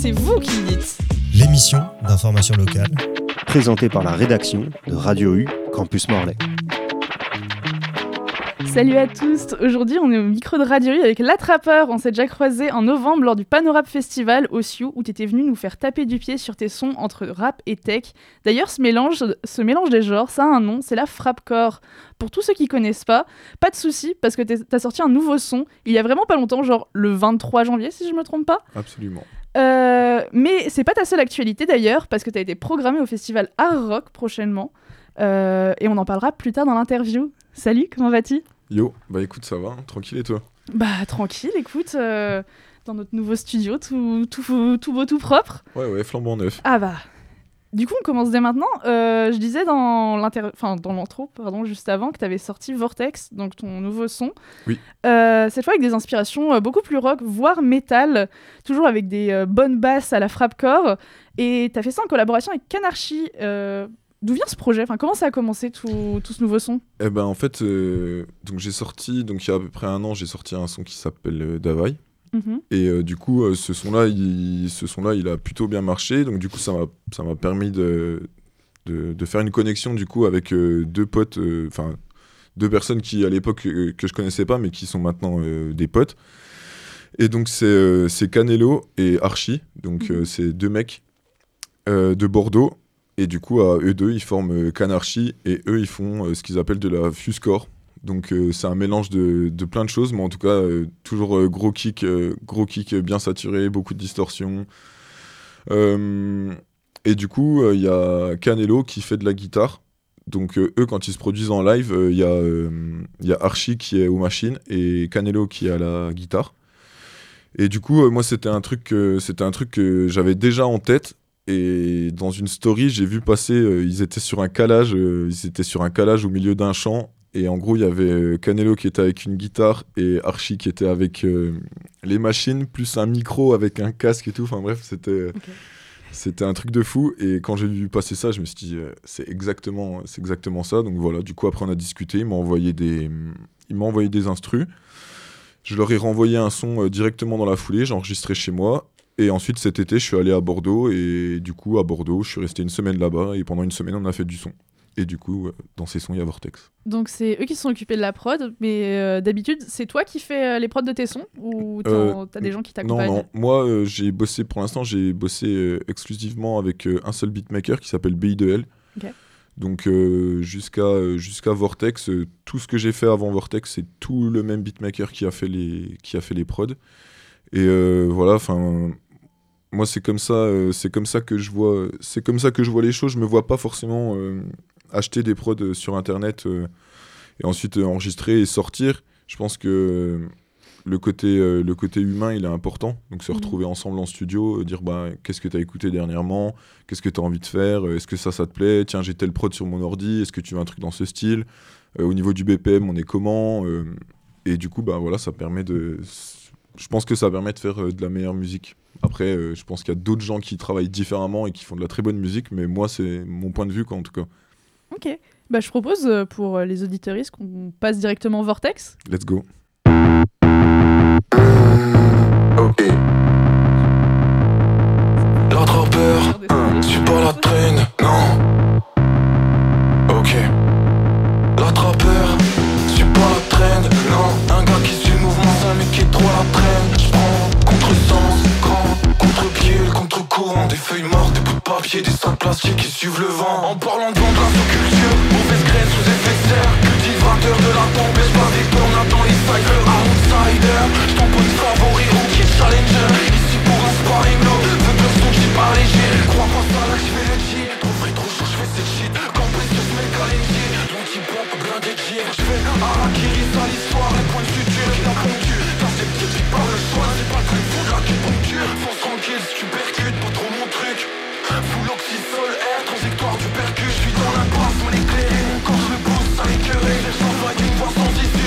c'est vous qui le dites. L'émission d'information locale, présentée par la rédaction de Radio U Campus Morlaix. Salut à tous, aujourd'hui on est au micro de Radio U avec l'Attrapeur. On s'est déjà croisé en novembre lors du Panorap Festival au Sioux où t'étais venu nous faire taper du pied sur tes sons entre rap et tech. D'ailleurs ce mélange des genres, ça a un nom, c'est la Frappcore. Pour tous ceux qui connaissent pas de soucis parce que t'as sorti un nouveau son il y a vraiment pas longtemps, genre le 23 janvier si je me trompe pas. Absolument. Mais c'est pas ta seule actualité d'ailleurs parce que t'as été programmé au festival Art Rock prochainement et on en parlera plus tard dans l'interview. Salut, comment vas-tu ? Yo, bah écoute, ça va, tranquille et toi ? Bah tranquille, écoute, dans notre nouveau studio, tout beau, tout propre. Ouais, flambant neuf. Ah bah, du coup on commence dès maintenant. Je disais dans l'intro, juste avant, que t'avais sorti Vortex, donc ton nouveau son. Oui. Cette fois avec des inspirations beaucoup plus rock, voire métal, toujours avec des bonnes basses à la Frappcore. Et t'as fait ça en collaboration avec Canarchy. D'où vient ce projet ? Enfin, comment ça a commencé tout ce nouveau son ? Eh ben en fait, donc j'ai sorti, donc il y a à peu près un an, j'ai sorti un son qui s'appelle Davai. Mm-hmm. Et du coup, ce son-là, il a plutôt bien marché. Donc du coup, ça m'a permis de faire une connexion du coup avec deux potes, deux personnes qui à l'époque que je connaissais pas, mais qui sont maintenant des potes. Et donc c'est Canelo et Archie, donc c'est deux mecs de Bordeaux. Et du coup, eux deux, ils forment Canarchy et eux, ils font ce qu'ils appellent de la fusecore. Donc, c'est un mélange de plein de choses, mais en tout cas, toujours gros kick bien saturé, beaucoup de distorsion. Et du coup, il y a Canelo qui fait de la guitare. Donc, eux, quand ils se produisent en live, il y a Archie qui est aux machines et Canelo qui est à la guitare. Et du coup, moi, c'était un truc que j'avais déjà en tête. Et dans une story, j'ai vu passer, ils étaient sur un calage au milieu d'un champ. Et en gros, il y avait Canelo qui était avec une guitare et Archie qui était avec les machines, plus un micro avec un casque et tout. Enfin bref, c'était un truc de fou. Et quand j'ai vu passer ça, je me suis dit, c'est exactement ça. Donc voilà, du coup, après on a discuté, il m'a envoyé des instrus. Je leur ai renvoyé un son directement dans la foulée, j'ai enregistré chez moi. Et ensuite, cet été, je suis allé à Bordeaux. Et du coup, à Bordeaux, je suis resté une semaine là-bas. Et pendant une semaine, on a fait du son. Et du coup, dans ces sons, il y a Vortex. Donc, c'est eux qui se sont occupés de la prod. Mais d'habitude, c'est toi qui fais les prods de tes sons ? Ou t'as des gens qui t'accompagnent ? Non. Moi, pour l'instant, j'ai bossé exclusivement avec un seul beatmaker qui s'appelle BI2L. Okay. Donc, jusqu'à Vortex, tout ce que j'ai fait avant Vortex, c'est tout le même beatmaker qui a fait les prods. Et voilà, enfin... Moi, c'est comme ça que je vois les choses. Je me vois pas forcément acheter des prods sur Internet et ensuite enregistrer et sortir. Je pense que le côté humain, il est important. Donc, se retrouver ensemble en studio, dire qu'est-ce que tu as écouté dernièrement, qu'est-ce que tu as envie de faire, est-ce que ça te plaît, tiens, j'ai tel prod sur mon ordi, est-ce que tu veux un truc dans ce style, au niveau du BPM, on est comment, et du coup, voilà, ça permet de... Je pense que ça permet de faire de la meilleure musique. Après, je pense qu'il y a d'autres gens qui travaillent différemment et qui font de la très bonne musique, mais moi, c'est mon point de vue, quoi, en tout cas. Ok. Je propose, pour les auditeuristes, qu'on passe directement au Vortex. Let's go. Ok. L'attrapeur, suis pas la traîne, non. Ok. L'attrapeur, suis pas la traîne, non. Un gars qui suit le mouvement, c'est un mec qui est trop à la traîne. J'prends contre-sens, contre-pied, le contre-courant. Des feuilles mortes, des bouts de papier, des sacs plastiques qui suivent le vent. En parlant de vendre l'infoculture, mauvaise graine sous effet de serre. Cultivateur de la tempête, pas des bornes, dans les cyphers. Outsider, j't'envoie une favori, rookie challenger. Ici pour un sparring low, veux que le son j'suis pas léger. Crois pas ça là, j'fais le G. Trop frais, trop chaud, j'fais cette shit. Campus que j'mets Kalenji. L'anti-pop, blindé de gire. J'fais Harakiri, sale histoire, les points de suture qui la ponctuent. Dans ces petites qui parlent le soin, c'est pas le truc fou de la puncture. Fonce tranquille si tu percutes, pas trop mon truc. Full oxy, sol, air, trajectoire du percu. J'suis dans l'impasse, mal éclairé. Mon corps je me pousse à l'écœurer. J'envoie une voix sans issue.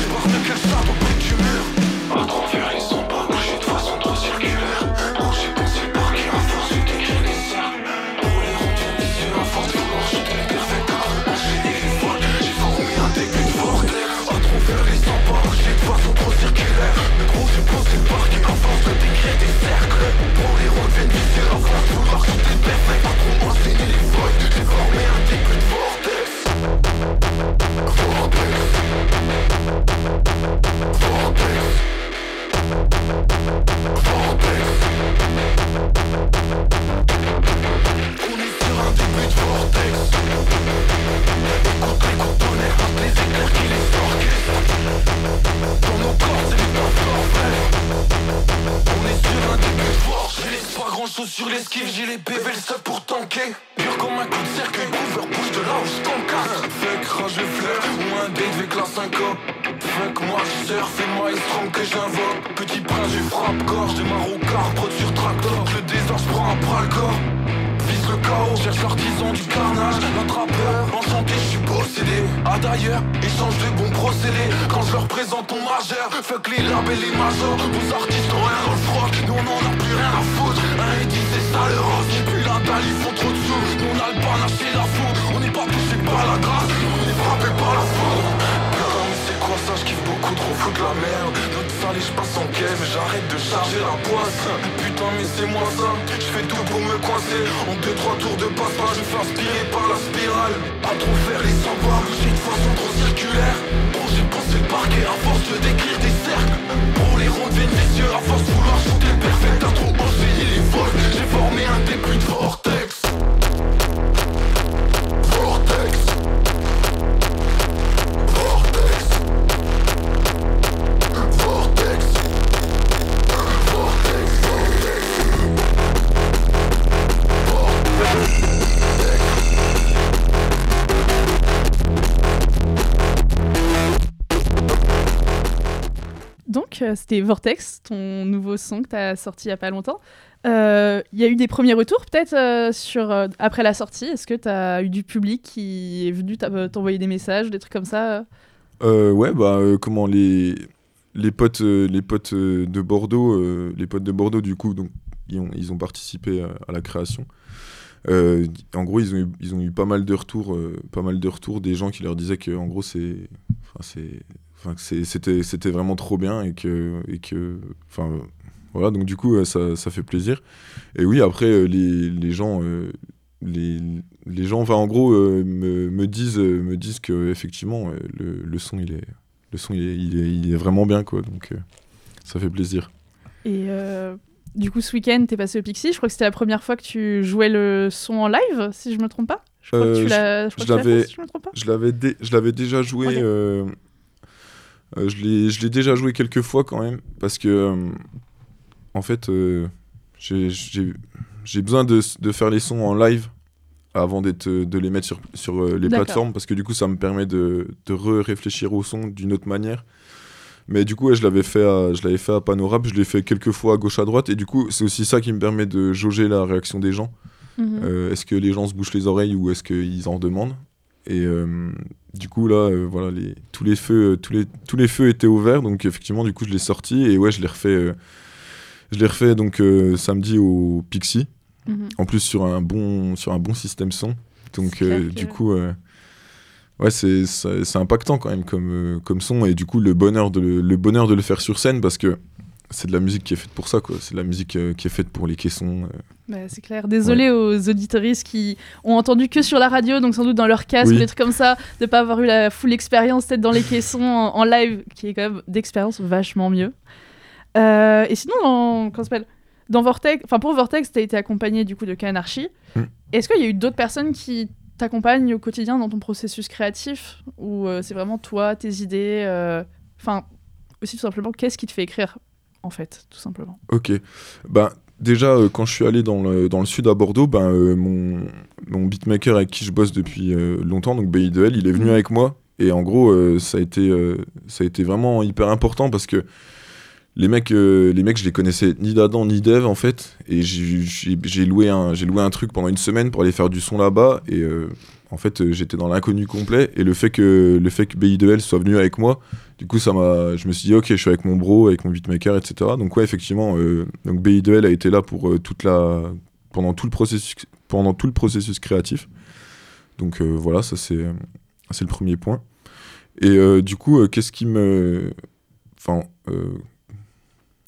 viennent visser la France. Vouloir tout est perfect, pas trop enchaîner les votes. J'ai formé un début de vortex. Vortex. Vortex. Vortex. On est sur un début de vortex. Écoute les coups de tonnerre, passe les éclairs qui les orchestrent. Dans nos corps c'est du temps fort. On est sur un début de vortex. Je laisse pas grand chose sur l'esquive, j'ai les PV le seul pour tanker. Dur comme un coup de cercueil, couvert bouge de là où je t'encasse. Fuck rage et fleur, ou un date avec la syncope. Fuck moi je surf et maestro que j'invoque. Petit prince j'ai frappe-gorge, démarre au car, prod sur tractor. Le désordre j'prends un bras le corps. Vise le chaos, cherche l'artisan du carnage. L'attrapeur, enchanté je suis possédé. Ah d'ailleurs, échange de bons procédés. Quand je leur présente ton majeur, fuck les labels et les majors. Nos artistes ont rien dans le froc, nous on en a plus rien à foutre. Un et 10 c'est ça le rose, et puis la dalle ils font trop de sous. Nous on a le panache et la foudre, on n'est pas touché par la grâce, on est frappé par la foudre. Putain mais c'est quoi ça, je kiffe beaucoup trop foutre la merde. Notre salle et je passe en quai, mais j'arrête de charger la poisse. Putain mais c'est moi ça, je fais tout pour me coincer. En 2-3 tours de passe-pas, je me fais inspirer par la spirale. Pas trop faire les sans-bois, j'ai une façon trop circulaire. Bon j'ai pensé le parquet à force de décrire des cercles. Bro les ronds deviennent vicieux à force de vouloir shooter le perfect. T'as trop enchaîné les vols, j'ai formé un début de vortex. Vortex. Vortex. Vortex. Vortex. Donc, c'était Vortex, ton nouveau son que tu as sorti il n'y a pas longtemps. Il y a eu des premiers retours peut-être après la sortie. Est-ce que tu as eu du public qui est venu t'envoyer des messages, des trucs comme ça Ouais, comment les potes de Bordeaux, du coup, donc ils ont participé à la création. En gros, ils ont eu pas mal de retours des gens qui leur disaient que en gros c'était vraiment trop bien et que voilà, donc du coup ça fait plaisir. Et oui, après les gens en gros me disent que effectivement le son il est vraiment bien quoi, donc ça fait plaisir. Et du coup, ce week-end, t'es passé au Pixie. Je crois que c'était la première fois que tu jouais le son en live, si je me trompe pas. Je crois que tu l'as fait, si je me trompe pas. Je l'avais déjà joué. Okay. Je l'ai déjà joué quelques fois quand même, parce que en fait, j'ai besoin de faire les sons en live avant de les mettre sur les plateformes, parce que du coup, ça me permet de réfléchir au son d'une autre manière. Mais du coup, je l'avais fait à Panorap, je l'ai fait quelques fois à gauche à droite, et du coup, c'est aussi ça qui me permet de jauger la réaction des gens. Est-ce que les gens se bouchent les oreilles ou est-ce qu'ils en demandent? Et du coup, là, voilà, tous les feux étaient ouverts, donc effectivement, du coup, je l'ai sorti, et ouais, je l'ai refait donc samedi au Pixie, en plus sur un bon système son. Donc du coup... ouais, c'est impactant quand même comme son, et du coup le bonheur de le faire sur scène, parce que c'est de la musique qui est faite pour ça, quoi. C'est de la musique qui est faite pour les caissons. C'est clair. Désolé aux auditoristes qui ont entendu que sur la radio, donc sans doute dans leur casque, des trucs comme ça, de pas avoir eu la full expérience peut-être dans les caissons en live, qui est quand même d'expérience vachement mieux. Et sinon, dans Vortex, enfin pour Vortex, t'as été accompagné du coup de Kanarchi. Est-ce qu'il y a eu d'autres personnes qui t'accompagnent au quotidien dans ton processus créatif, ou c'est vraiment toi, tes idées, aussi tout simplement, qu'est-ce qui te fait écrire en fait, tout simplement? Ok, déjà quand je suis allé dans le sud à Bordeaux, mon beatmaker avec qui je bosse depuis longtemps, donc BI2L, il est venu avec moi, et en gros ça a été vraiment hyper important, parce que les mecs je les connaissais ni d'Adam ni d'Ève en fait, et j'ai loué un truc pendant une semaine pour aller faire du son là-bas, et en fait j'étais dans l'inconnu complet, et le fait que BI2L soit venu avec moi, du coup je me suis dit ok, je suis avec mon bro, avec mon beatmaker, etc. Donc ouais, effectivement, donc BI2L a été là pour pendant tout le processus créatif. Donc voilà, ça c'est le premier point. Et du coup, qu'est-ce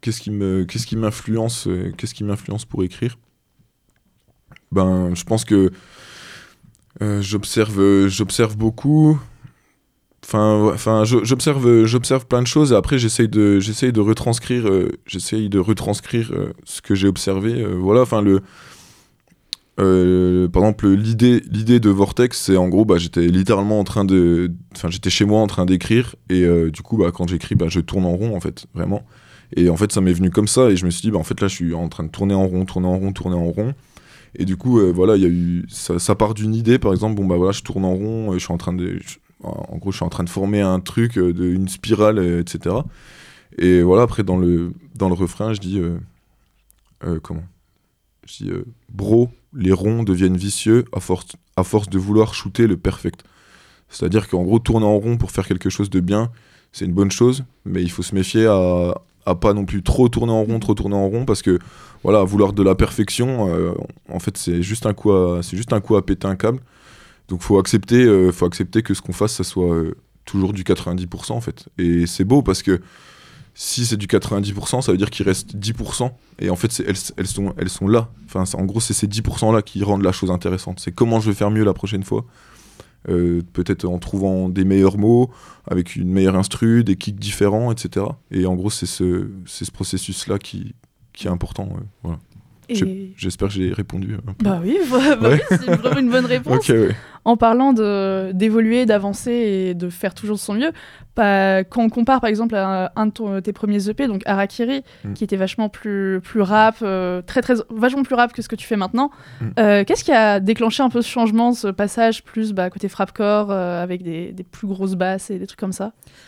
qu'est-ce qui m'influence pour écrire? Ben, je pense que j'observe beaucoup. J'observe plein de choses et après j'essaye de retranscrire ce que j'ai observé. Voilà, par exemple l'idée de Vortex, c'est en gros j'étais littéralement j'étais chez moi en train d'écrire et du coup quand j'écris je tourne en rond en fait, vraiment. Et en fait ça m'est venu comme ça et je me suis dit en fait là je suis en train de tourner en rond. Et du coup voilà, il y a eu ça part d'une idée, par exemple je tourne en rond, je suis en train de former un truc, une spirale, etc. Et voilà, après dans le refrain, je dis bro, les ronds deviennent vicieux à force de vouloir shooter le perfect. C'est-à-dire qu'en gros, tourner en rond pour faire quelque chose de bien, c'est une bonne chose, mais il faut se méfier à pas non plus trop tourner en rond, parce que voilà, vouloir de la perfection, en fait, c'est juste un coup à péter un câble. Donc faut accepter que ce qu'on fasse, ça soit toujours du 90% en fait. Et c'est beau parce que si c'est du 90%, ça veut dire qu'il reste 10%. Et en fait, elles sont là. Enfin, en gros, c'est ces 10% là qui rendent la chose intéressante. C'est comment je vais faire mieux la prochaine fois. Peut-être en trouvant des meilleurs mots, avec une meilleure instru, des kicks différents, etc. Et en gros, c'est ce processus-là qui est important. Voilà. J'espère que j'ai répondu un peu. Bah oui, c'est vraiment une bonne réponse. Okay, ouais. En parlant d'évoluer, d'avancer et de faire toujours de son mieux, quand on compare par exemple à un de tes premiers EP, donc Harakiri, qui était vachement plus rap, vachement plus rap que ce que tu fais maintenant, qu'est-ce qui a déclenché un peu ce changement, ce passage plus côté frapcore, avec des plus grosses basses et des trucs comme ça?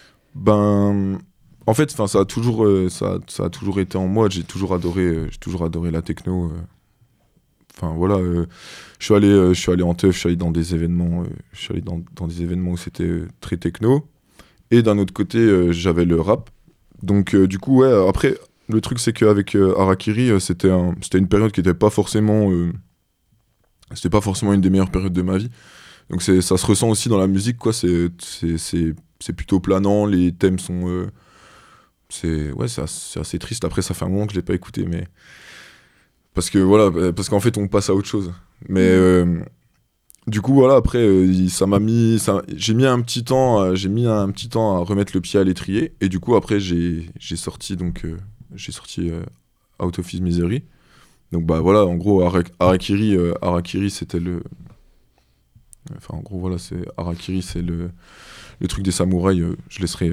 En fait, ça a toujours été en moi. J'ai toujours adoré la techno. Voilà, je suis allé en teuf, je suis allé dans des événements, dans des événements où c'était très techno. Et d'un autre côté, j'avais le rap. Donc du coup, ouais. Après, le truc c'est qu'avec Harakiri, c'était une période qui n'était pas forcément, une des meilleures périodes de ma vie. Donc ça se ressent aussi dans la musique, quoi. C'est plutôt planant. Les thèmes sont c'est assez triste. Après, ça fait un moment que je l'ai pas écouté, mais parce qu'en fait on passe à autre chose. Mais du coup voilà, après j'ai mis un petit temps à remettre le pied à l'étrier, et du coup après j'ai sorti Out of His Misery. Donc voilà, en gros Harakiri c'était c'est Harakiri, c'est le truc des samouraïs. Je laisserai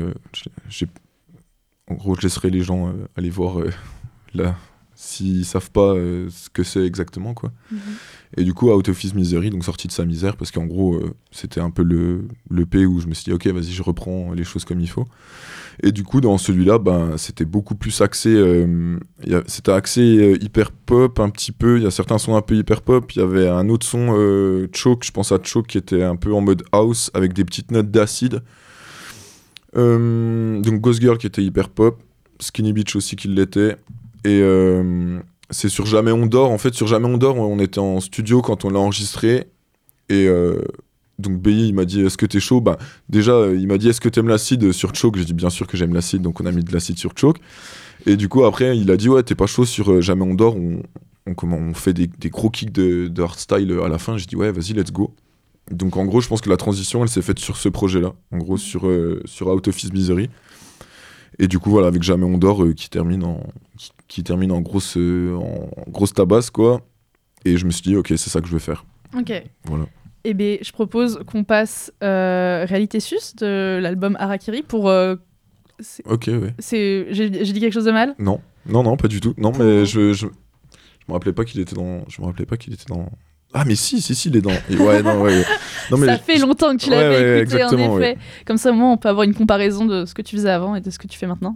les gens aller voir là, s'ils savent pas ce que c'est exactement, quoi. Et du coup, Out of His Misery, donc sorti de sa misère, parce qu'en gros, c'était un peu le P où je me suis dit, ok, vas-y, je reprends les choses comme il faut. Et du coup, dans celui-là, c'était beaucoup plus axé, c'était axé hyper pop un petit peu. Il y a certains sons un peu hyper pop. Il y avait un autre son, Choke, je pense à Choke, qui était un peu en mode house, avec des petites notes d'acide. Donc Ghost Girl qui était hyper pop, Skinny Bitch aussi qui l'était, et c'est sur Jamais on dort. En fait, sur Jamais on dort, on était en studio quand on l'a enregistré, et donc BI il m'a dit est-ce que t'es chaud, déjà il m'a dit est-ce que t'aimes l'acide sur Choke, j'ai dit bien sûr que j'aime l'acide, donc on a mis de l'acide sur Choke, et du coup après il a dit ouais t'es pas chaud sur Jamais on dort, on fait des gros kicks de hardstyle à la fin. J'ai dit ouais vas-y let's go. Donc en gros, je pense que la transition, elle s'est faite sur ce projet-là, en gros sur Out of His Misery. Et du coup, voilà, avec Jamais on dort, qui termine en grosse tabasse, quoi. Et je me suis dit, ok, c'est ça que je veux faire. Ok. Voilà. Eh bien, je propose qu'on passe Réalité Sus de l'album Harakiri pour... Ok, ouais. J'ai dit quelque chose de mal ? Non, pas du tout. Non, mais je me rappelais pas qu'il était dans... Ah mais si, il est dans... Ouais, non, ouais. Non, mais ça fait longtemps que tu l'avais écouté, en effet. Ouais. Comme ça, au moins, on peut avoir une comparaison de ce que tu faisais avant et de ce que tu fais maintenant.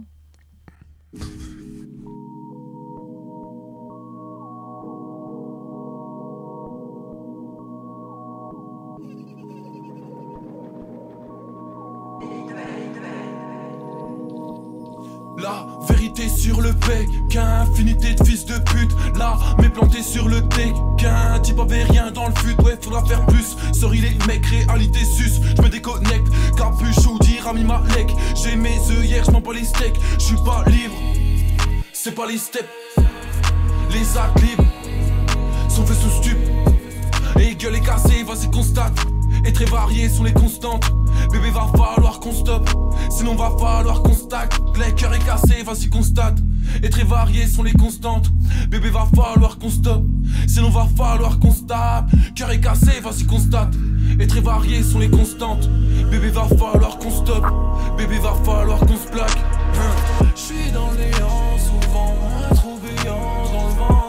La vérité sur le bec, qu'infinité de fils de pute. Là, mais planté sur le deck, qu'un type avait rien dans le fut. Ouais, faudra faire plus. Sorry les mecs, réalité sus. J'me déconnecte, capuche ou dire Rami Malek. J'ai mes œufs hier, j'm'en bats les steaks. J'suis pas libre. c'est pas les steps. Les actes libres sont faits sous stup. Et gueule est cassée, vas-y constate. Et très variées sont les constantes. Bébé va falloir qu'on stoppe, sinon va falloir qu'on stack. Le cœur est cassé, vas-y constate. Et très variées sont les constantes. Bébé va falloir qu'on stoppe, sinon va falloir qu'on se tape. Cœur est cassé, vas-y constate. Et très variées sont les constantes. Bébé va falloir qu'on stoppe, bébé va falloir qu'on se plaque. J'suis dans le néant, souvent trop béant dans le vent.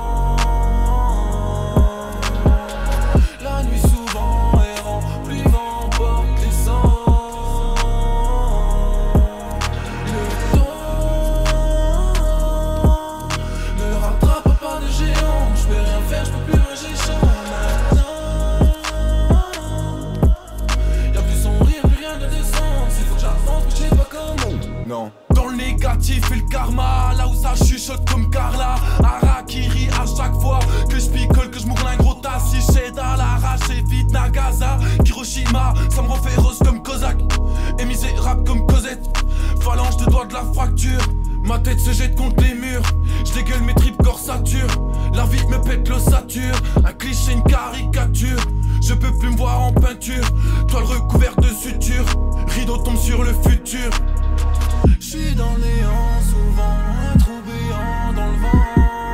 La nuit souvent errant, plus vent porte les sangs. Le temps ne rattrape pas de géant. J'peux rien faire, j'peux plus manger chaud maintenant. Y'a plus son rire, plus rien de descendre. S'il faut que j'avance, mais j'sais pas comment. Non. Dans le négatif et le karma, là où ça chuchote comme Carla. Harakiri à chaque fois que je picole, que je m'ouvre un gros tas. Si j'aide à l'arracher vite Nagasa, Hiroshima, ça me rend féroce comme Kozak. Et misérable comme Cosette, phalange de doigts de la fracture. Ma tête se jette contre les murs, je dégueule mes tripes corsature. La vie me pète l'ossature, un cliché, une caricature. Je peux plus me voir en peinture, toile recouverte de suture. Rideau tombe sur le futur. J'suis dans le néant, souvent trop béant dans le vent.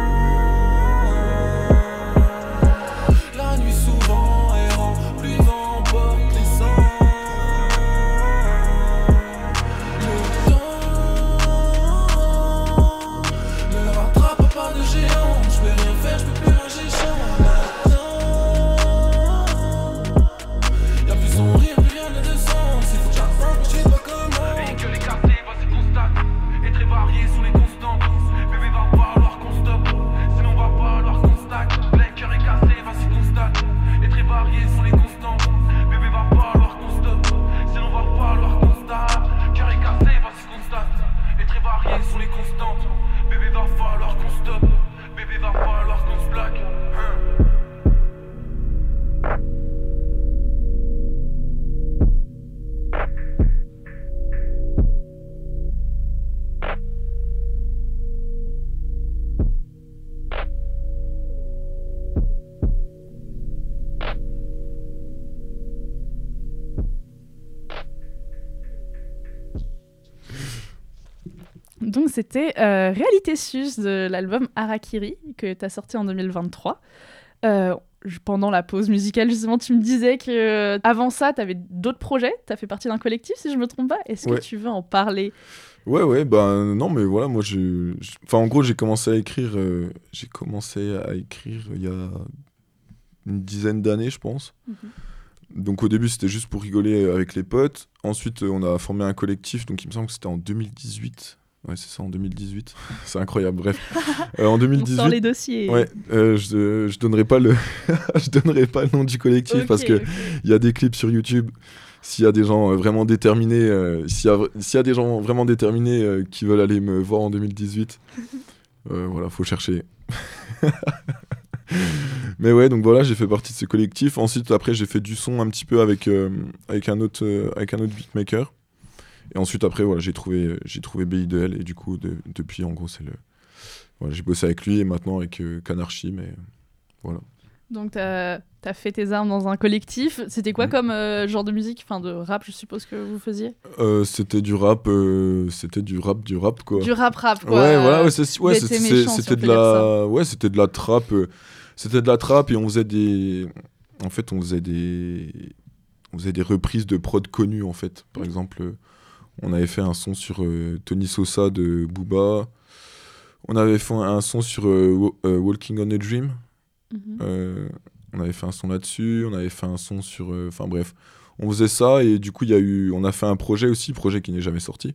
La nuit souvent errant, plus vent porte les sangs. Le temps ne rattrape pas de géant. J'peux rien faire, j'peux plus manger chaud maintenant. Y'a plus son rire, plus rien ne descend. S'il faut que j'avance, j'sais pas comment. Véhicule est cassé, vas-y constate. Et très variées sont les constantes. Bébé va falloir qu'on stoppe, sinon va falloir qu'on stack. Le cœur est cassé, vas-y constate. Et très variées sont les constantes. Bébé va falloir qu'on stoppe, sinon va falloir qu'on stack. Cœur est cassé, vas-y constate. Et très variées sont les constantes. Bébé va falloir qu'on stoppe, bébé va falloir qu'on se plaque. Donc c'était Réalité Sus de l'album Harakiri que tu as sorti en 2023. Pendant la pause musicale, justement, tu me disais que avant ça, tu avais d'autres projets. Tu as fait partie d'un collectif, si je me trompe pas. Est-ce que tu veux en parler ? Ouais, ben non, mais voilà, moi, enfin, en gros, j'ai commencé à écrire il y a une dizaine d'années, je pense. Donc au début, c'était juste pour rigoler avec les potes. Ensuite, on a formé un collectif, donc il me semble que c'était en 2018. Ouais, c'est ça, en 2018. C'est incroyable, bref. En 2018... On sort les dossiers. Ouais, je donnerai pas le nom du collectif, parce que il y a des clips sur YouTube. S'il y a des gens vraiment déterminés, s'il y a des gens vraiment déterminés qui veulent aller me voir en 2018, voilà, faut chercher. Mais ouais, donc voilà, j'ai fait partie de ce collectif. Ensuite, après, j'ai fait du son un petit peu avec un autre beatmaker. Et ensuite, après, voilà, j'ai trouvé BI2L, et du coup, depuis, en gros, voilà, j'ai bossé avec lui, et maintenant avec Kanarchi, mais voilà. Donc, t'as fait tes armes dans un collectif. C'était quoi comme genre de musique ? Enfin, de rap, je suppose que vous faisiez ? C'était du rap, quoi. Du rap, quoi. Ouais, voilà, c'était de la... Ouais, c'était de la trap. C'était de la trap, et on faisait des reprises de prod connus, en fait. Par exemple, on avait fait un son sur Tony Sosa de Booba. On avait fait un son sur Walking on a Dream. On avait fait un son là-dessus. On avait fait un son sur... Enfin bref, on faisait ça, et du coup, on a fait un projet qui n'est jamais sorti.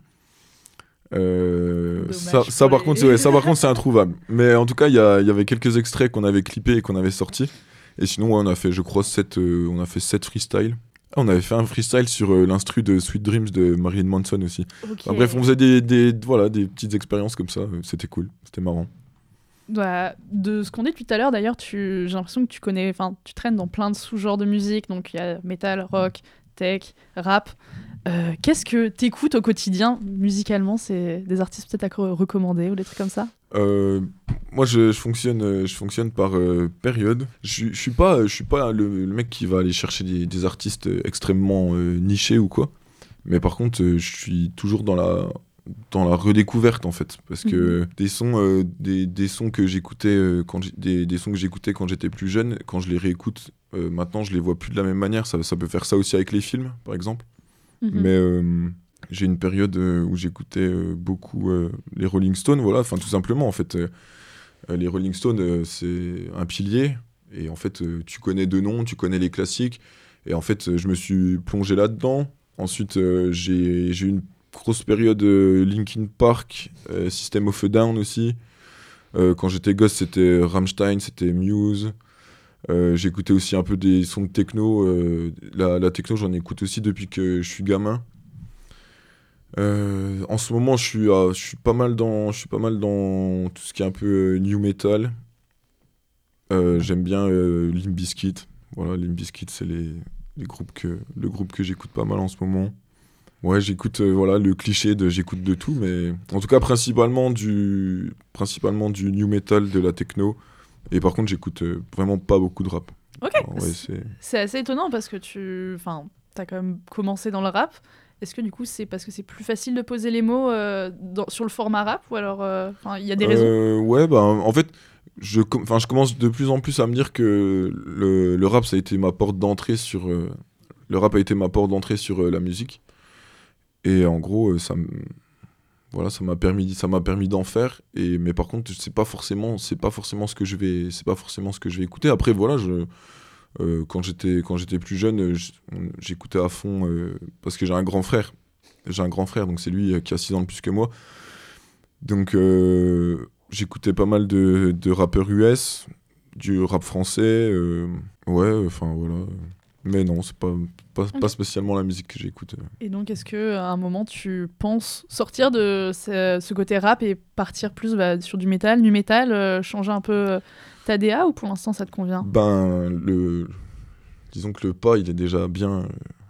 Ça par contre, c'est introuvable. Mais en tout cas, il y avait quelques extraits qu'on avait clippés et qu'on avait sortis. Et sinon, ouais, on a fait, je crois, 7 freestyles. On avait fait un freestyle sur l'instru de Sweet Dreams de Marilyn Manson aussi. Enfin, bref, on faisait des petites expériences comme ça. C'était cool, c'était marrant. Bah, de ce qu'on dit depuis tout à l'heure, d'ailleurs, j'ai l'impression que tu traînes dans plein de sous-genres de musique. Donc il y a metal, rock, tech, rap. Qu'est-ce que t'écoutes au quotidien musicalement? C'est des artistes peut-être à recommander ou des trucs comme ça? Moi, je fonctionne par période. Je suis pas le mec qui va aller chercher des artistes extrêmement nichés ou quoi. Mais par contre, je suis toujours dans la redécouverte en fait, parce que des sons que j'écoutais des sons que j'écoutais quand j'étais plus jeune, quand je les réécoute maintenant, je les vois plus de la même manière. Ça peut faire ça aussi avec les films, par exemple. Mais j'ai une période où j'écoutais beaucoup les Rolling Stones, voilà, enfin tout simplement en fait. Les Rolling Stones, c'est un pilier, et en fait tu connais deux noms, tu connais les classiques, et en fait je me suis plongé là-dedans. Ensuite j'ai eu une grosse période Linkin Park, System of a Down aussi. Quand j'étais gosse, c'était Rammstein, c'était Muse. J'écoutais aussi un peu des sons de techno. La techno, j'en écoute aussi depuis que je suis gamin. En ce moment, je suis pas mal dans tout ce qui est un peu new metal. J'aime bien Limp Bizkit. Voilà, Limp Bizkit, c'est le groupe que j'écoute pas mal en ce moment. Ouais, j'écoute voilà, le cliché de j'écoute de tout, mais en tout cas principalement du new metal, de la techno. Et par contre, j'écoute vraiment pas beaucoup de rap. Ok, alors, ouais, c'est assez étonnant parce que t'as quand même commencé dans le rap. Est-ce que du coup c'est parce que c'est plus facile de poser les mots sur le format rap, ou alors il y a des raisons? Ouais, bah en fait, je commence de plus en plus à me dire que le rap, ça a été ma porte d'entrée sur la musique. Et en gros, ça m'a permis d'en faire. Mais par contre, c'est pas forcément ce que je vais écouter. Après, voilà, quand j'étais plus jeune, j'écoutais à fond parce que j'ai un grand frère. Donc c'est lui qui a 6 ans de plus que moi. Donc j'écoutais pas mal de rappeurs US, du rap français. Ouais, enfin voilà. Mais non, c'est pas spécialement la musique que j'écoute. Et donc, est-ce qu'à un moment, tu penses sortir de ce côté rap et partir plus sur du métal, nu métal, changer un peu ta DA, ou pour l'instant, ça te convient? Disons que le pas, il est déjà bien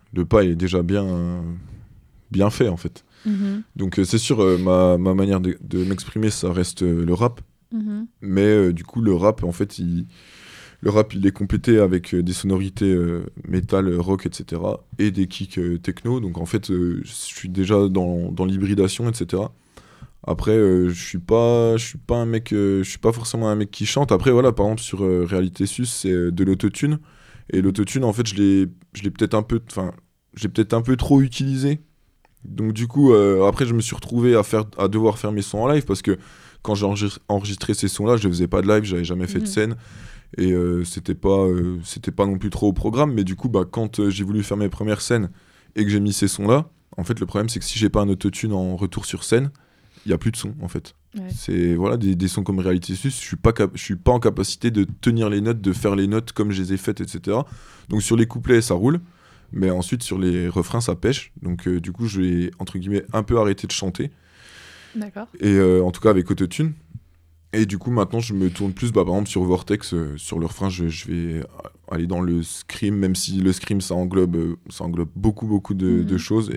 fait, en fait. Donc, c'est sûr, ma manière de m'exprimer, ça reste le rap. Mais du coup, le rap, en fait, il est complété avec des sonorités métal, rock, etc. et des kicks techno. Donc en fait, je suis déjà dans l'hybridation, etc. Après, je suis pas forcément un mec qui chante. Après, voilà, par exemple, sur Réalité Sus, c'est de l'autotune. Et l'autotune, en fait, je l'ai peut-être un peu trop utilisé. Donc du coup, après, je me suis retrouvé à devoir faire mes sons en live, parce que quand j'ai enregistré ces sons-là, je ne faisais pas de live, j'avais jamais fait de scène. Et c'était pas non plus trop au programme. Mais du coup, quand j'ai voulu faire mes premières scènes et que j'ai mis ces sons-là, en fait, le problème, c'est que si j'ai pas un autotune en retour sur scène, il y a plus de son, en fait. Ouais. C'est voilà, des sons comme Reality Sus, je suis pas en capacité de tenir les notes, de faire les notes comme je les ai faites, etc. Donc sur les couplets, ça roule, mais ensuite sur les refrains, ça pêche. Donc du coup, je vais entre guillemets un peu arrêter de chanter. D'accord. Et en tout cas avec autotune. Et du coup, maintenant, je me tourne plus, par exemple, sur Vortex. Sur le refrain, je vais aller dans le scream, même si le scream, ça englobe beaucoup de choses.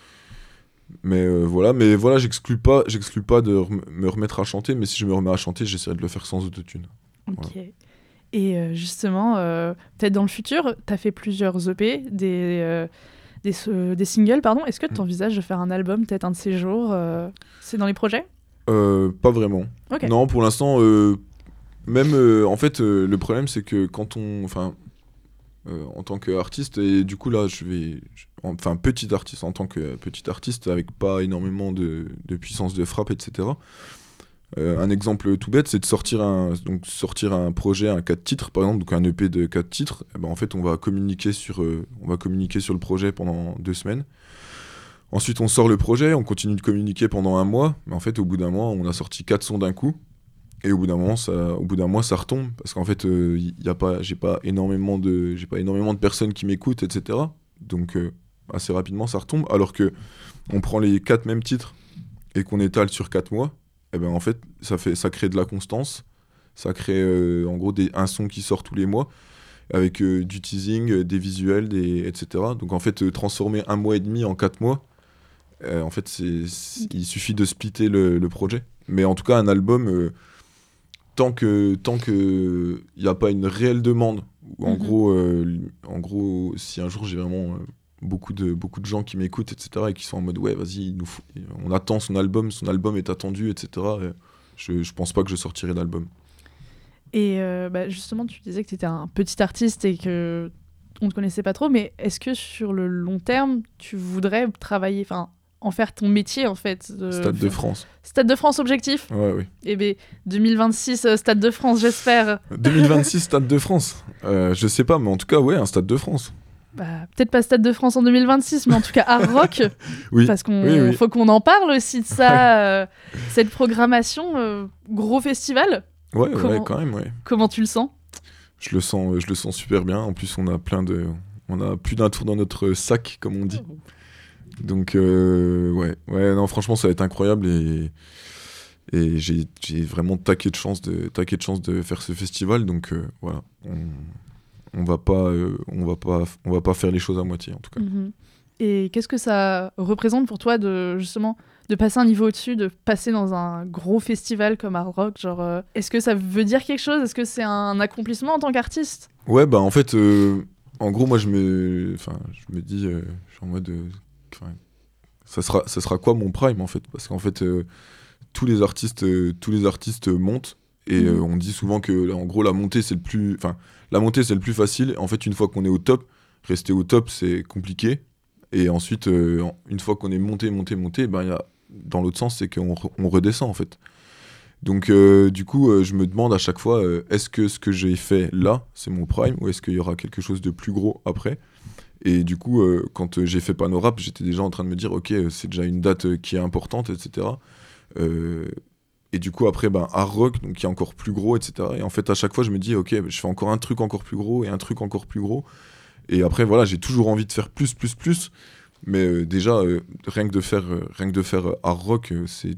Mais voilà, j'exclus pas de me remettre à chanter, mais si je me remets à chanter, j'essaierai de le faire sans autotune. Ok. Voilà. Et justement, peut-être dans le futur, tu as fait plusieurs EP, des singles, pardon. Est-ce que tu envisages de faire un album, peut-être un de ces jours? C'est dans les projets? Pas vraiment. Okay. Non, pour l'instant, même en fait, le problème, c'est que quand en tant qu'artiste, et du coup là, en tant que petit artiste avec pas énormément de puissance de frappe, etc. Un exemple tout bête, c'est de sortir un projet, un 4 titres par exemple, donc un EP de 4 titres. Et ben, en fait, on va communiquer sur le projet pendant 2 semaines. Ensuite, on sort le projet, on continue de communiquer pendant 1 mois, mais en fait, au bout d'un mois, on a sorti 4 sons d'un coup, et au bout d'un mois, ça retombe, parce qu'en fait, j'ai pas énormément de personnes qui m'écoutent, etc. Donc, assez rapidement, ça retombe, alors que on prend les 4 mêmes titres et qu'on étale sur 4 mois, et ben en fait, ça crée de la constance, ça crée en gros un son qui sort tous les mois. avec du teasing, des visuels, etc. Donc en fait, transformer 1 mois et demi en 4 mois, en fait, il suffit de splitter le projet. Mais en tout cas, un album, tant que il n'y a pas une réelle demande, ou en gros, si un jour j'ai vraiment beaucoup de gens qui m'écoutent, etc., et qui sont en mode ouais, vas-y, on attend son album est attendu, etc., je pense pas que je sortirai d'album. Et justement, tu disais que tu étais un petit artiste et que on ne te connaissait pas trop, mais est-ce que sur le long terme, tu voudrais travailler, en faire ton métier, en fait Stade de France. Stade de France, objectif ? Ouais, oui. Eh bien, 2026, Stade de France, j'espère. 2026, Stade de France. Je sais pas, mais en tout cas, ouais, un Stade de France. Peut-être pas Stade de France en 2026, mais en tout cas Hard Rock. Oui. Parce qu'il faut qu'on en parle aussi de ça, cette programmation, gros festival. Ouais, quand même, ouais. Comment tu le sens ? Je le sens super bien. En plus, on a plus d'un tour dans notre sac, comme on dit. Donc, ouais, non, franchement, ça va être incroyable et j'ai vraiment taqué de chance de faire ce festival. Donc, voilà, on va pas faire les choses à moitié, en tout cas. Mm-hmm. Et qu'est-ce que ça représente pour toi de passer un niveau au-dessus, de passer dans un gros festival comme Hard Rock, genre, est-ce que ça veut dire quelque chose ? Est-ce que c'est un accomplissement en tant qu'artiste ? Ouais, en fait, en gros, moi, je me dis, je suis en mode, ça sera quoi mon prime, en fait ? Parce qu'en fait, tous les artistes montent, et on dit souvent que, en gros, la montée, c'est le plus facile. En fait, une fois qu'on est au top, rester au top, c'est compliqué. Et ensuite, une fois qu'on est monté, dans l'autre sens, c'est qu'on redescend, en fait. Donc, du coup, je me demande à chaque fois, est-ce que ce que j'ai fait là, c'est mon prime, ou est-ce qu'il y aura quelque chose de plus gros après ? Et du coup, quand j'ai fait Panorap, j'étais déjà en train de me dire, ok, c'est déjà une date qui est importante, etc. Et du coup, après, Hard Rock, donc qui est encore plus gros, etc. Et en fait, à chaque fois, je me dis, ok, je fais encore un truc encore plus gros, et un truc encore plus gros. Et après, voilà, j'ai toujours envie de faire plus. Mais déjà, rien que de faire Hard Rock, c'est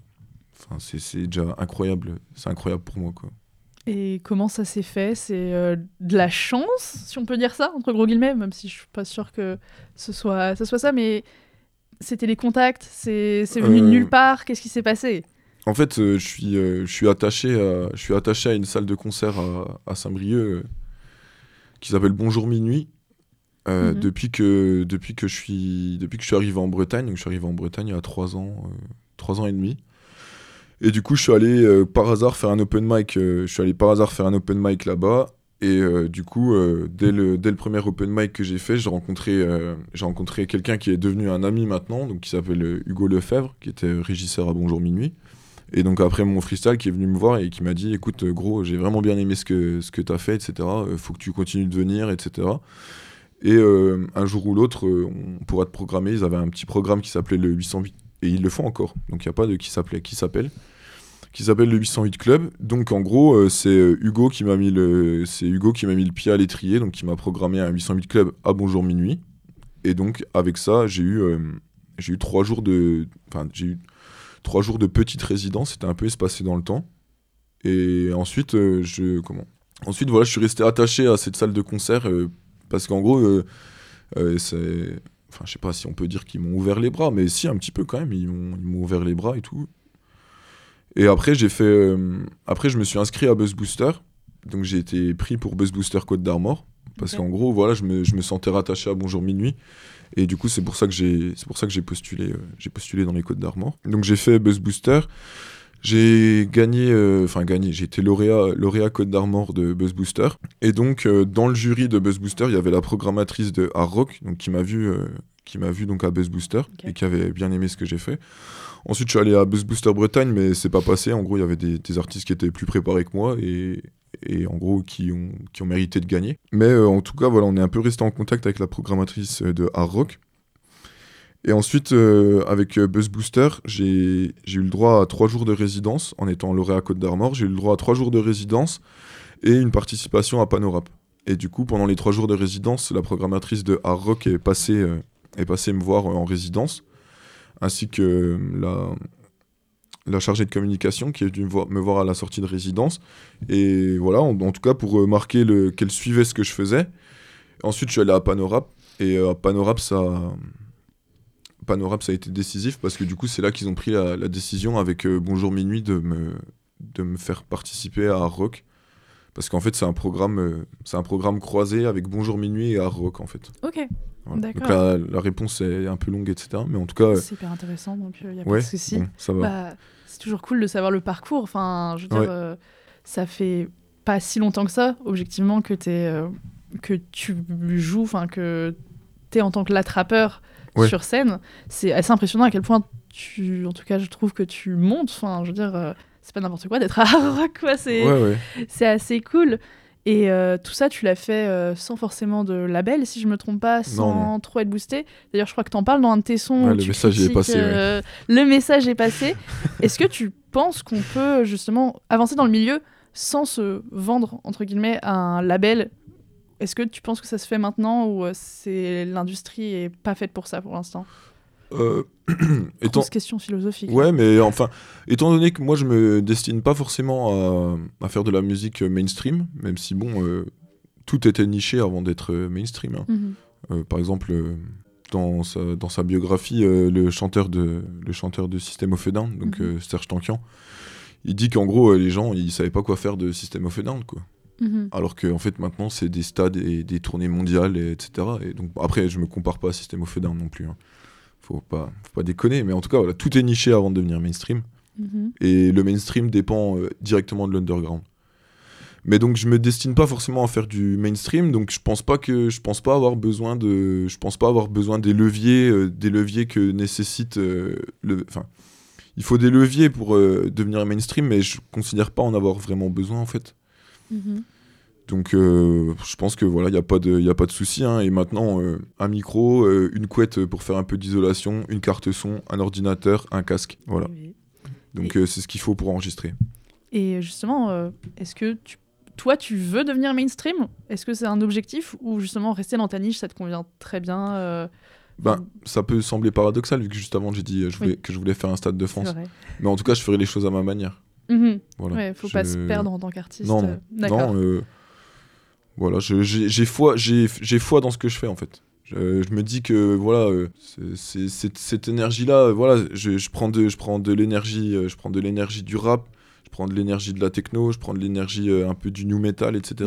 déjà incroyable. C'est incroyable pour moi, quoi. Et comment ça s'est fait ? C'est de la chance, si on peut dire ça, entre gros guillemets, même si je suis pas sûre que ce soit ça, mais c'était les contacts, c'est venu de nulle part, qu'est-ce qui s'est passé ? En fait, je suis attaché à une salle de concert à Saint-Brieuc qui s'appelle Bonjour Minuit. Depuis que je suis arrivé en Bretagne, donc je suis arrivé en Bretagne il y a 3 ans et demi. Et du coup, je suis allé par hasard faire un open mic. Là-bas. Et du coup, dès le premier open mic que j'ai fait, j'ai rencontré quelqu'un qui est devenu un ami maintenant, donc qui s'appelle Hugo Lefebvre, qui était régisseur à Bonjour Minuit. Et donc après mon freestyle, qui est venu me voir et qui m'a dit, écoute, gros, j'ai vraiment bien aimé ce que t'as fait, etc. Faut que tu continues de venir, etc. Et un jour ou l'autre, on pourra te programmer. Ils avaient un petit programme qui s'appelait le 808, et ils le font encore. Donc il n'y a pas de qui s'appelle le 808 Club. Donc en gros, c'est Hugo qui m'a mis le pied à l'étrier, donc qui m'a programmé un 808 Club à Bonjour Minuit. Et donc avec ça, j'ai eu 3 jours de petite résidence. C'était un peu espacé dans le temps. Et ensuite, je suis resté attaché à cette salle de concert. Parce qu'en gros, je sais pas si on peut dire qu'ils m'ont ouvert les bras, mais si, un petit peu quand même, ils m'ont ouvert les bras et tout. Et après, je me suis inscrit à Buzz Booster, donc j'ai été pris pour Buzz Booster Côte d'Armor, parce qu'en gros, voilà, je me sentais rattaché à Bonjour Minuit, et du coup, c'est pour ça que j'ai postulé dans les Côtes d'Armor. Donc j'ai fait Buzz Booster. J'ai j'ai été lauréat Côte d'Armor de Buzz Booster. Et donc, dans le jury de Buzz Booster, il y avait la programmatrice de Hard Rock, donc qui m'a vu donc à Buzz Booster, et qui avait bien aimé ce que j'ai fait. Ensuite, je suis allé à Buzz Booster Bretagne, mais c'est pas passé. En gros, il y avait des artistes qui étaient plus préparés que moi, et en gros, qui ont mérité de gagner. Mais en tout cas, voilà, on est un peu resté en contact avec la programmatrice de Hard Rock. Et ensuite, avec Buzz Booster, j'ai eu le droit à 3 jours de résidence en étant lauréat Côte d'Armor. J'ai eu le droit à 3 jours de résidence et une participation à Panorap. Et du coup, pendant les 3 jours de résidence, la programmatrice de Hard Rock est passée me voir en résidence, ainsi que la chargée de communication qui est venue me voir à la sortie de résidence. Et voilà, en tout cas, pour marquer qu'elle suivait ce que je faisais. Ensuite, je suis allé à Panorap. Et à Panorap, ça a été décisif parce que du coup, c'est là qu'ils ont pris la décision avec Bonjour Minuit de me faire participer à Art Rock. Parce qu'en fait, c'est un programme croisé avec Bonjour Minuit et Art Rock, en fait. Ok, Voilà. d'accord. Donc la réponse est un peu longue, etc. Mais en tout cas, C'est hyper intéressant, donc il n'y a pas ouais, de souci. bon, ça va. Bah, c'est toujours cool de savoir le parcours. Enfin, je veux dire, Ouais. ça fait pas si longtemps que ça, objectivement, que tu joues, enfin, que t'es en tant que l'attrapeur Ouais. sur scène. C'est assez impressionnant à quel point en tout cas, je trouve que tu montes. Enfin, je veux dire, c'est pas n'importe quoi d'être à Hard Rock, quoi. Ouais. C'est assez cool. Et tout ça, tu l'as fait sans forcément de label, si je me trompe pas, sans trop être boosté. D'ailleurs, je crois que t'en parles dans un de tes sons. Ouais, où le tu message y est critiques, passé, ouais. Le message est passé. Est-ce que tu penses qu'on peut justement avancer dans le milieu sans se vendre, entre guillemets, à un label ? Est-ce que tu penses que ça se fait maintenant ou l'industrie est pas faite pour ça pour l'instant ? Grosse question philosophique. Ouais, mais enfin, étant donné que moi je me destine pas forcément à faire de la musique mainstream, même si bon, tout était niché avant d'être mainstream. Hein. Mhm. Par exemple, dans sa biographie, le chanteur de System of a Down, donc Serge Tankian, il dit qu'en gros les gens ils savaient pas quoi faire de System of a Down, quoi. Mhm. Alors qu'en fait maintenant c'est des stades et des tournées mondiales, etc. Et donc après je me compare pas à System of a Down non plus. Hein. Faut pas déconner, mais en tout cas voilà, tout est niché avant de devenir mainstream. Mhm. Et le mainstream dépend directement de l'underground. Mais donc je me destine pas forcément à faire du mainstream, donc je pense pas avoir besoin des leviers que nécessite il faut des leviers pour devenir mainstream, mais je considère pas en avoir vraiment besoin en fait. Mhm. Donc je pense que voilà, il y a pas de souci, hein. Et maintenant un micro, une couette pour faire un peu d'isolation, une carte son, un ordinateur, un casque, voilà. Oui. Donc c'est ce qu'il faut pour enregistrer. Et justement, est-ce que toi, tu veux devenir mainstream ? Est-ce que c'est un objectif ou justement rester dans ta niche, ça te convient très bien Ça peut sembler paradoxal vu que juste avant j'ai dit que je voulais faire un Stade de C'est France. vrai. Mais en tout cas, je ferai les choses à ma manière. Mhm. Voilà. Ouais, faut pas se perdre en tant qu'artiste. Non. D'accord. Voilà, j'ai foi dans ce que je fais en fait. Je me dis que voilà, cette énergie-là, voilà, je prends de l'énergie du rap, je prends de l'énergie de la techno, je prends de l'énergie un peu du new metal, etc.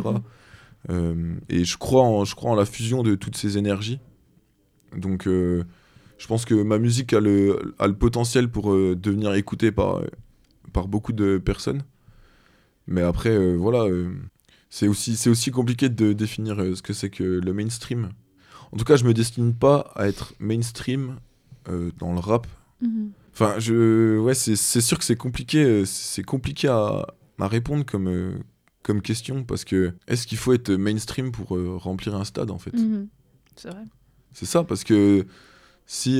Et je crois en la fusion de toutes ces énergies. Donc je pense que ma musique a le potentiel pour devenir écoutée par beaucoup de personnes. Mais après, voilà, c'est aussi compliqué de définir ce que c'est que le mainstream. En tout cas, je me destine pas à être mainstream dans le rap. Mhm. Enfin, c'est sûr que c'est compliqué à répondre comme question, parce que est-ce qu'il faut être mainstream pour remplir un stade en fait ? Mhm. C'est vrai. C'est ça, parce que si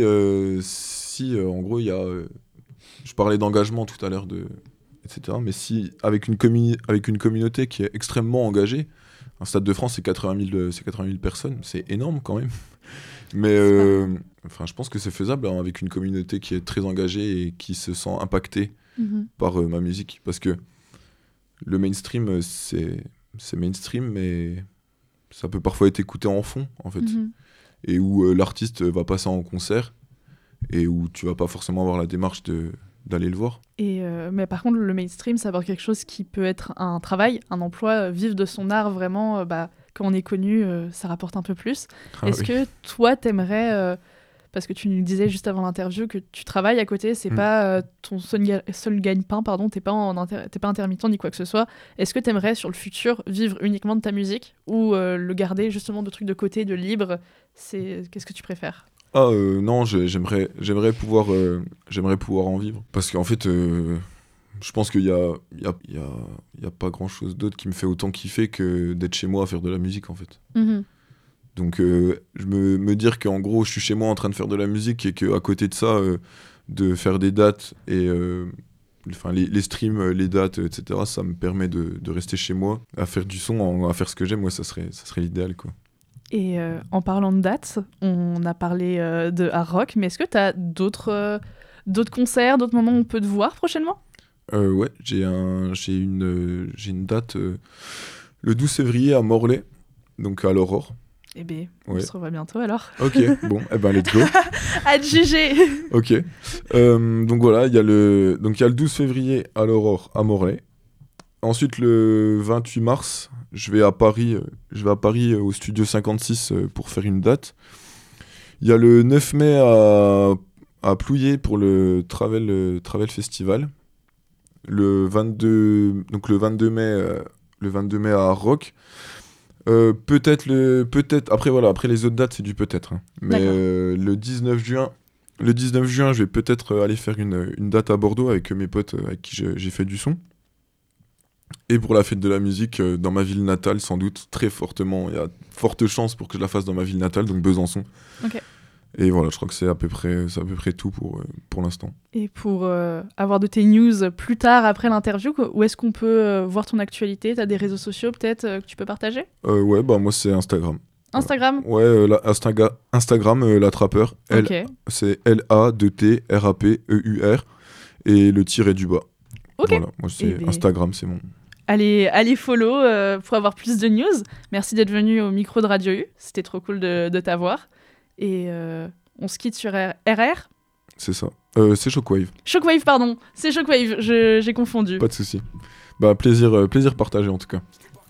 en gros il y a je parlais d'engagement tout à l'heure, etc. Mais si avec une communauté qui est extrêmement engagée, un Stade de France c'est 80 000 personnes, c'est énorme quand même. Mais je pense que c'est faisable hein, avec une communauté qui est très engagée et qui se sent impactée par ma musique, parce que le mainstream c'est mainstream, mais ça peut parfois être écouté en fond en fait. Et où l'artiste va passer en concert et où tu vas pas forcément avoir la démarche d'aller le voir. Mais par contre, le mainstream, ça apporte quelque chose qui peut être un travail, un emploi, vivre de son art, vraiment, quand on est connu, ça rapporte un peu plus. Est-ce que toi, t'aimerais, parce que tu nous disais juste avant l'interview que tu travailles à côté, c'est pas ton seul gagne-pain, pardon, t'es pas intermittent ni quoi que ce soit. Est-ce que t'aimerais, sur le futur, vivre uniquement de ta musique ou le garder justement de trucs de côté, de libre ? Qu'est-ce que tu préfères ? Non, j'aimerais pouvoir en vivre, parce qu'en fait je pense qu'il y a pas grand chose d'autre qui me fait autant kiffer que d'être chez moi à faire de la musique en fait. Donc je me dire qu'en gros je suis chez moi en train de faire de la musique et qu'à côté de ça de faire des dates et les streams, les dates, etc., ça me permet de rester chez moi à faire du son, à faire ce que j'aime. Moi ça serait l'idéal quoi. Et en parlant de dates, on a parlé de Art Rock, mais est-ce que tu as d'autres d'autres concerts, d'autres moments où on peut te voir prochainement ? Ouais, j'ai une date le 12 février à Morlaix, donc à l'Aurore. Eh bien, on Ouais. se revoit bientôt alors. Ok, bon, let's go. À te juger. Ok. Donc voilà, il y a le 12 février à l'Aurore à Morlaix. Ensuite, le 28 mars, je vais à Paris au Studio 56 pour faire une date. Il y a le 9 mai à Plouillé pour le Travel Festival. Le 22 mai à Rock. Peut-être après les autres dates c'est du peut-être, hein. Mais D'accord. le 19 juin, je vais peut-être aller faire une date à Bordeaux avec mes potes avec qui j'ai fait du son. Et pour la fête de la musique dans ma ville natale, sans doute très fortement, il y a forte chance pour que je la fasse dans ma ville natale, donc Besançon. Ok. Et voilà, je crois que c'est à peu près tout pour l'instant. Et pour avoir de tes news plus tard après l'interview, où est-ce qu'on peut voir ton actualité ? T'as des réseaux sociaux peut-être que tu peux partager ? Ouais, moi c'est Instagram. Instagram ? Ouais, Instagram, La Trappeur. Ok. C'est LATRAPEUR et le tiret du bas. Ok. Voilà, moi c'est Eh ben. Instagram, c'est mon. Allez follow pour avoir plus de news. Merci d'être venu au micro de Radio U. C'était trop cool de t'avoir. Et on se quitte sur RR. C'est ça. C'est Shockwave. Shockwave, pardon. C'est Shockwave, j'ai confondu. Pas de souci. Plaisir partagé en tout cas.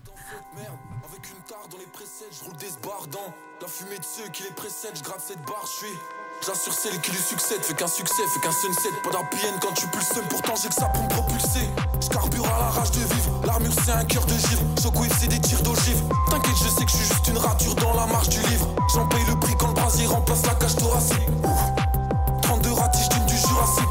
Avec une tare dans les presets, je roule des sbardants. La fumée de ceux qui les précèdent, je gratte cette barre, j'assure celle qui lui succède, fait qu'un succès, fait qu'un sunset. Pas d'APN quand tu pulses, pourtant j'ai que ça pour me propulser. Je carbure à la rage de vivre, l'armure c'est un cœur de givre. Shockwave c'est des tirs d'ogive. T'inquiète, je sais que je suis juste une rature dans la marche du livre. J'en paye le prix quand le brasier remplace la cage thoracique. 32 ratiches d'une du Jurassique.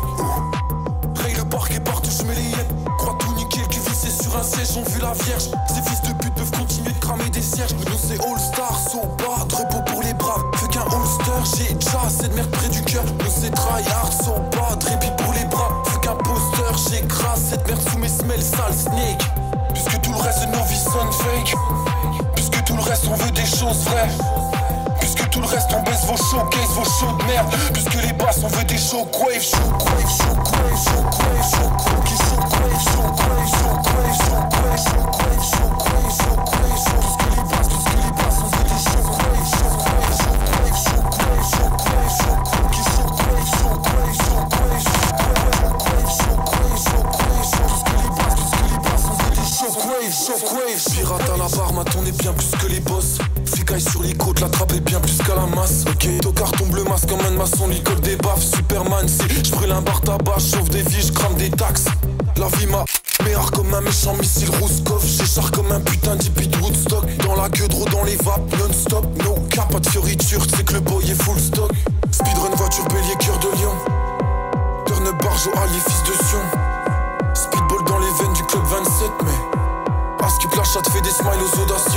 Raye le parquet partout, je mets les yeux. Crois tout nickel qui vissait sur un siège, ont vu la vierge. Ces fils de pute peuvent continuer de cramer des cierges. Nous c'est All Star, so bas, repos pour les braves. Fait qu'un holster, j'ai déjà assez de merde près du cœur. Nous c'est tryhard, so bas, répit pour les bras. Fait qu'un poster, j'écrase cette merde sous mes semelles, sale snake. Puisque tout le reste de nos vies sonne fake. Puisque tout le reste on veut des choses vraies. Puisque tout le reste on baisse vos showcases, vos shows de merde. Puisque les basses on veut des shockwaves. Shockwave, shockwave, shockwave, shockwave, shockwave, shockwave, shockwave, shockwave, shockwave, shockwave, shockwave, puisque les basses on veut des shockwaves. Shockwave, shockwave, shockwave, shockwave, shockwave, shockwave, shockwave, shockwave, shockwave, shockwave, puisque les basses on veut des shockwaves. Pirate à la barre, on est bien plus que les boss. Ficaille sur les côtes, la trappe est bien plus qu'à la masse. Ok, tocard tombe le masque comme un maçon, lui colle des baffes. Superman, c'est j'brûle un bar tabac, j'chauffe des vies, j'crame des taxes. La vie m'a meilleur comme un méchant missile Rouskov. J'écharge comme un putain d'hippie de Woodstock. Dans la queue de roue, dans les vapes, non-stop. No cap, pas de fioriture, t'sais que le boy est full stock. Speedrun, voiture, bélier, cœur de lion. Turn up, barjo, allié, fils de Sion. Speedball dans les veines du club 27, mais Askip la chatte fait des smiles aux audacieux.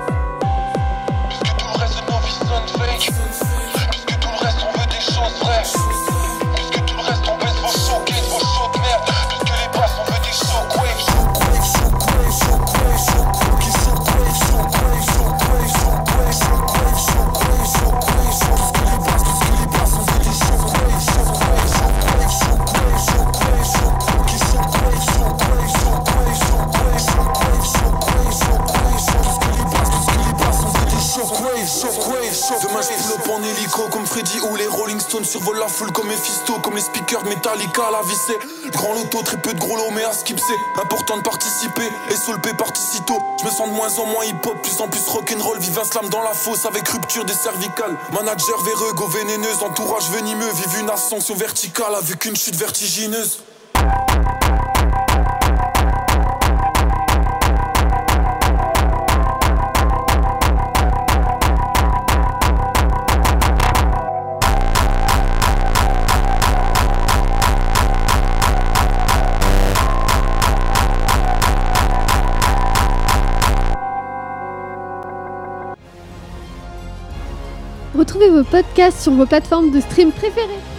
Puisque tout le reste de nos vies sonne fake. Puisque tout le reste on veut des choses vraies. Puisque tout le reste on baisse vos showcases, vos shows de merde. Puisque les basses on veut des shockwaves. Shockwave, shockwave, shockwave, shockwave, shockwave, shockwave, shockwave, shockwave, shockwave, shockwave, shockwave, puisque les basses on veut des shockwaves. Shockwave, shockwave, shockwave, shockwave, shockwave, shockwave, shockwave, shockwave, shockwave, shockwave, shockwave, puisque les basses on veut des shockwaves. Demain je pull up en hélico comme Freddy ou les Rolling Stones survolent la foule comme Mephisto, comme les speakers de Metallica à la vissée. Grand loto, très peu de gros lots mais à skip c'est important de participer. Et sous le P particito, je me sens de moins en moins hip-hop, plus en plus rock'n'roll. Vive un slam dans la fosse avec rupture des cervicales. Manager véreux, go vénéneuse, entourage venimeux. Vive une ascension verticale avec une chute vertigineuse. Retrouvez vos podcasts sur vos plateformes de stream préférées.